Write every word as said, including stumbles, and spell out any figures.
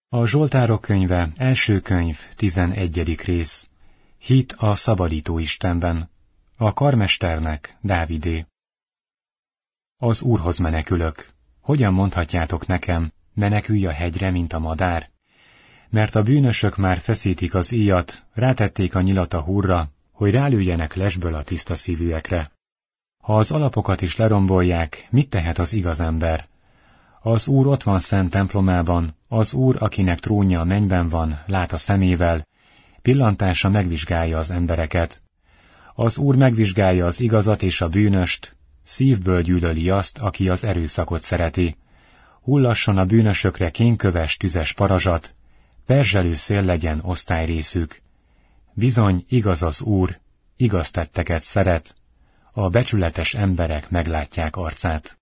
A Zsoltárok könyve, első könyv, tizenegyedik rész. Hit a szabadító Istenben. A karmesternek, Dávidé. Az Úrhoz menekülök. Hogyan mondhatjátok nekem, menekülj a hegyre, mint a madár? Mert a bűnösök már feszítik az íjat, rátették a nyilat a hurra, hogy rálőjenek lesből a tiszta szívűekre. Ha az alapokat is lerombolják, mit tehet az igaz ember? Az Úr ott van szent templomában, az Úr, akinek trónja a mennyben van, lát a szemével, pillantása megvizsgálja az embereket. Az Úr megvizsgálja az igazat és a bűnöst, szívből gyűlöli azt, aki az erőszakot szereti. Hullasson a bűnösökre kénköves tüzes parazsat, perzselő szél legyen osztályrészük. Bizony, igaz az Úr, igaz tetteket szeret, a becsületes emberek meglátják arcát.